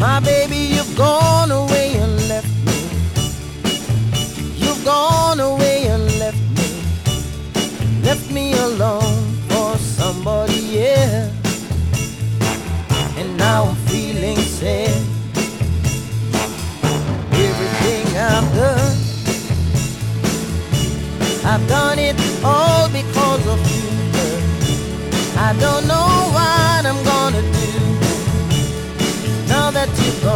My baby, you've gone away and left me. You've gone away and left me alone for somebody else. And now I'm feeling sad. Everything I've done it all because of you. I don't know what I'm gonna do now that you're gone.